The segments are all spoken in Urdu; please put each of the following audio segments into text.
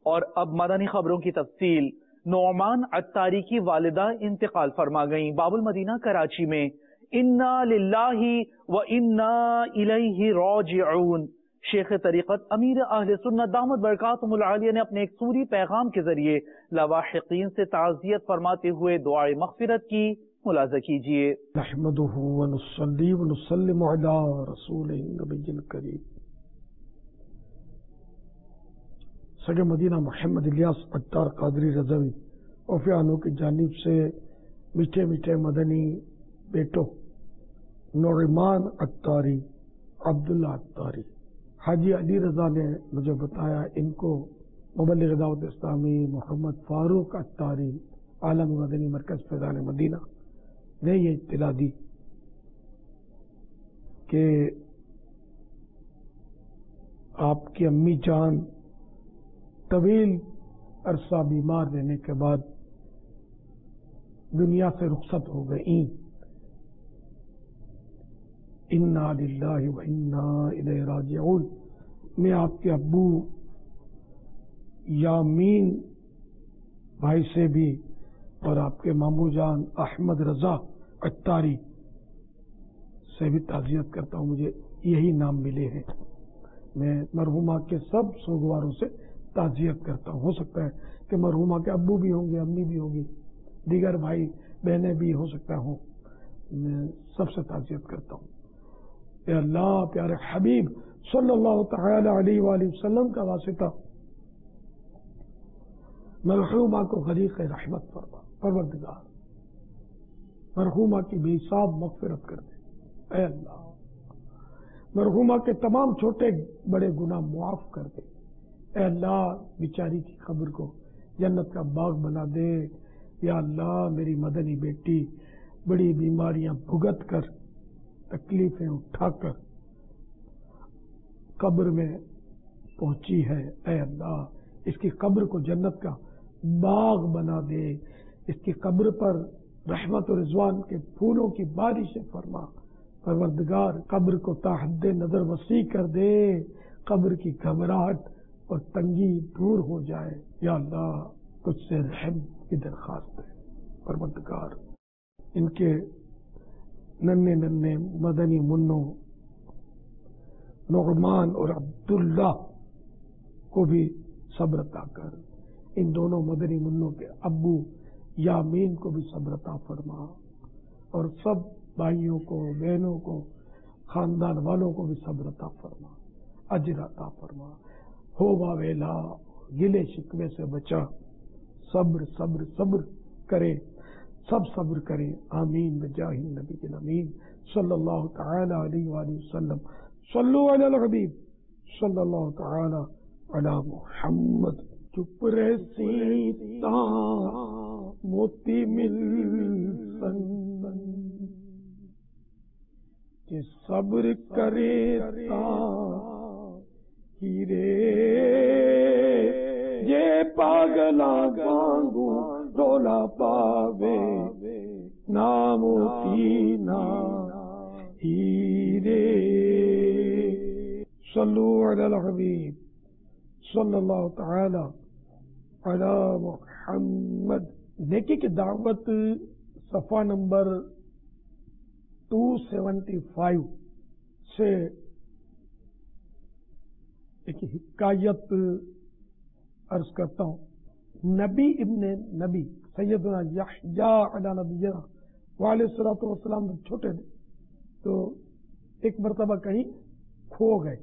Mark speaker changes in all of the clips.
Speaker 1: اور اب مدنی خبروں کی تفصیل۔ نعمان عطاری کی والدہ انتقال فرما گئیں باب المدینہ کراچی میں۔ انا للہ و انا الیہ راجعون۔ شیخ طریقت امیر اہل سنت دامت برکاتہم العالیہ نے اپنے ایک سوری پیغام کے ذریعے لاواحقین سے تعزیت فرماتے ہوئے دعائے مغفرت کی ملاحظہ کیجیے۔
Speaker 2: نحمدہ ونصلی ونسلم علی رسولہ النبی الکریم سگے مدینہ محمد الیاس عطار قادری رضوی اوفیانو کی جانب سے میٹھے میٹھے مدنی بیٹوں نعمان عطاری، عبداللہ عطاری، حاجی علی رضا نے مجھے بتایا ان کو مبلغ دعوت اسلامی محمد فاروق عطاری عالمی مدنی مرکز فیضان مدینہ نے یہ اطلاع دی کہ آپ کی امی جان طویل عرصہ بیمار رہنے کے بعد دنیا سے رخصت ہو گئیں۔ انا للہ و انا الیہ راجعون۔ میں آپ کے ابو یامین بھائی سے بھی اور آپ کے مامو جان احمد رضا عطاری سے بھی تعزیت کرتا ہوں، مجھے یہی نام ملے ہیں۔ میں مرحومہ کے سب سوگواروں سے تعزیت کرتا ہوں۔ ہو سکتا ہے کہ مرحومہ کے ابو بھی ہوں گے، امی بھی ہوگی، دیگر بھائی بہنیں بھی ہو سکتا ہوں۔ میں سب سے تعزیت کرتا ہوں۔ اے اللہ پیارے حبیب صلی اللہ تعالی علیہ وآلہ وسلم کا واسطہ مرحومہ کو غریق رحمت فرما، پروردگار مرحومہ کی بے حساب مغفرت کر دے۔ اے اللہ مرحومہ کے تمام چھوٹے بڑے گناہ معاف کر دے۔ اے اللہ بیچاری کی قبر کو جنت کا باغ بنا دے۔ یا اللہ میری مدنی بیٹی بڑی بیماریاں بھگت کر، تکلیفیں اٹھا کر قبر میں پہنچی ہے، اے اللہ اس کی قبر کو جنت کا باغ بنا دے، اس کی قبر پر رحمت و رضوان کے پھولوں کی بارش فرما۔ پروردگار قبر کو تا حد نظر وسیع کر دے، قبر کی گھبراہٹ اور تنگی دور ہو جائے۔ یا اللہ کچھ سے رحم کی درخواست ہے پروردگار، ان کے ننھے ننھے مدنی منوں نعمان اور عبداللہ کو بھی صبر عطا کر، ان دونوں مدنی منوں کے ابو یامین کو بھی صبر عطا فرما، اور سب بھائیوں کو بہنوں کو خاندان والوں کو بھی صبر عطا فرما، اجر عطا فرما۔ ہو واویلا گلے شکوے سے بچا، صبر صبر صبر کرے، سب صبر کریں، آمین بجاہ النبی الامین صلی اللہ تعالی علیہ وآلہ وسلم۔ صلو علی الحبیب صلی اللہ تعالی علی محمد۔ چپ رہ سیتا موتی مل سن کہ صبر کرے تا ہیرے یہ پاگلا گانگو ڈولا پاوے ناموتی نا ہیرے۔ صلو علی الحبیب صلی اللہ تعالی علی محمد۔ نیکی کی دعوت صفحہ نمبر 275 سے ایک حکایت عرض کرتا ہوں۔ نبی ابن نبی سیدنا یحییٰ علی نبینا وعلیہ الصلوۃ والسلام جب چھوٹے تھے تو ایک مرتبہ کہیں کھو گئے۔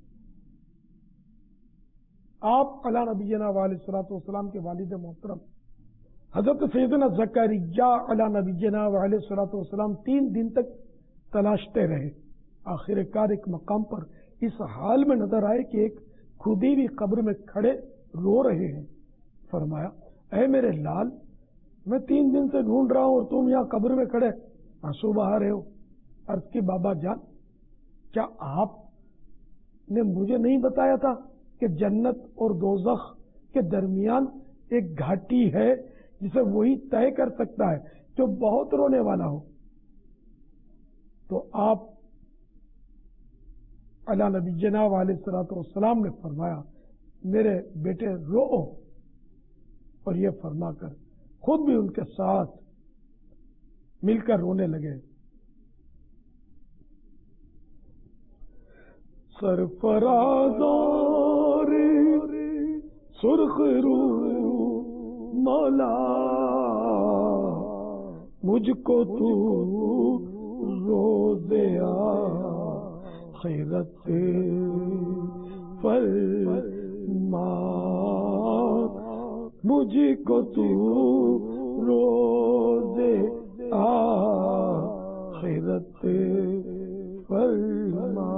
Speaker 2: آپ علی نبینا وعلیہ الصلوۃ والسلام کے والد محترم حضرت سیدنا زکریا علی نبینا وعلیہ الصلوۃ والسلام 3 دن تک تلاشتے رہے۔ آخر کار ایک مقام پر اس حال میں نظر آئے کہ ایک کھودی ہوئی قبر میں کھڑے رو رہے ہیں۔ فرمایا اے میرے لال، میں 3 دن سے ڈھونڈ رہا ہوں اور تم یہاں قبر میں کھڑے آنسو بہا رہے ہو۔ عرض کی بابا جان، کیا آپ نے مجھے نہیں بتایا تھا کہ جنت اور دوزخ کے درمیان ایک گھاٹی ہے جسے وہی طے کر سکتا ہے جو بہت رونے والا ہو؟ تو آپ علی نبی جناب علیہ الصلوۃ والسلام نے فرمایا میرے بیٹے رو، اور یہ فرما کر خود بھی ان کے ساتھ مل کر رونے لگے۔ سرفرازار سرخ رو مولا مجھ کو تو روزے آخرت فرما، مجھ کو تو روزے آخرت فرما،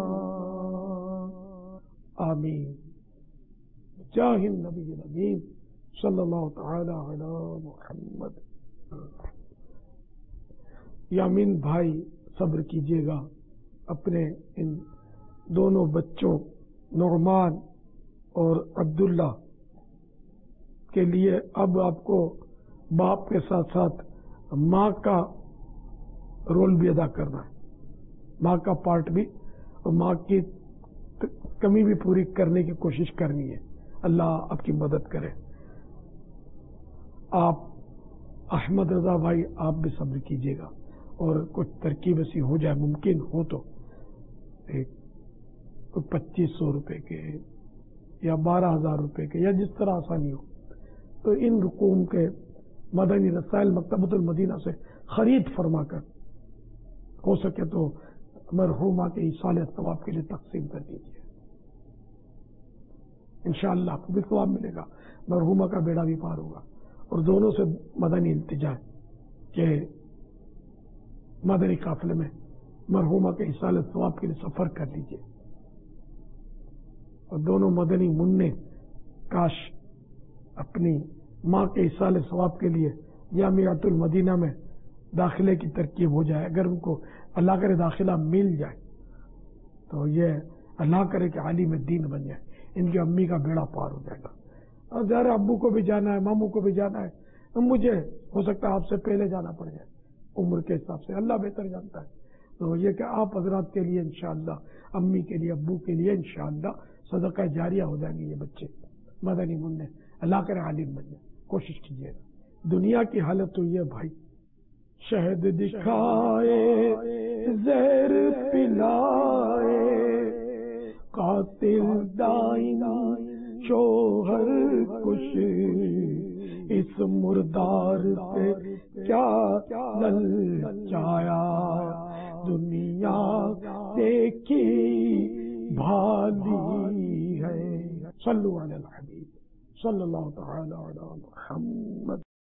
Speaker 2: آمین جاہ النبی الامین صلی اللہ تعالی علی محمد۔ یامین بھائی صبر کیجیے گا، اپنے ان دونوں بچوں نعمان اور عبداللہ کے لیے اب آپ کو باپ کے ساتھ ساتھ ماں کا رول بھی ادا کرنا ہے، ماں کا پارٹ بھی، اور ماں کی کمی بھی پوری کرنے کی کوشش کرنی ہے۔ اللہ آپ کی مدد کرے۔ آپ احمد رضا بھائی آپ بھی صبر کیجیے گا، اور کچھ ترکیب ایسی ہو جائے، ممکن ہو تو 2500 روپے کے یا 12,000 روپے کے یا جس طرح آسانی ہو، تو ان رقوم کے مدنی رسائل مکتبۃ المدینہ سے خرید فرما کر ہو سکے تو مرحومہ کے ایصال ثواب کے لیے تقسیم کر دیجیے۔ انشاءاللہ آپ کو بھی ثواب ملے گا، مرحومہ کا بیڑا بھی پار ہوگا۔ اور دونوں سے مدنی التجا کہ مدنی قافلے میں مرحومہ کے ایصال ثواب کے لیے سفر کر لیجیے، اور دونوں مدنی منع کاش اپنی ماں کے ایصال ثواب کے لیے جامعۃ المدینہ میں داخلے کی ترکیب ہو جائے۔ اگر ان کو اللہ کرے داخلہ مل جائے تو یہ اللہ کرے کہ عالم دین بن جائے، ان کی امی کا بیڑا پار ہو جائے گا۔ اور ظاہر ابو کو بھی جانا ہے، ماموں کو بھی جانا ہے، مجھے ہو سکتا ہے آپ سے پہلے جانا پڑ جائے عمر کے حساب سے، اللہ بہتر جانتا ہے۔ تو یہ کہ آپ حضرات کے لیے انشاءاللہ، امی کے لیے، ابو کے لیے انشاءاللہ صدقہ جاریہ ہو جائیں گے یہ بچے مدنی منع، اللہ کرے عالم بن جائے، کوشش کیجیے گا۔ دنیا کی حالت تو یہ بھائی، شہد دکھائے زہر پلائے، قاتل دائم شوہر کش، اس مردار سے کیا للچایا، دنیا دیکھی بھالی ہے۔ صلو علی الحبیب صلی اللہ تعالی علی محمد۔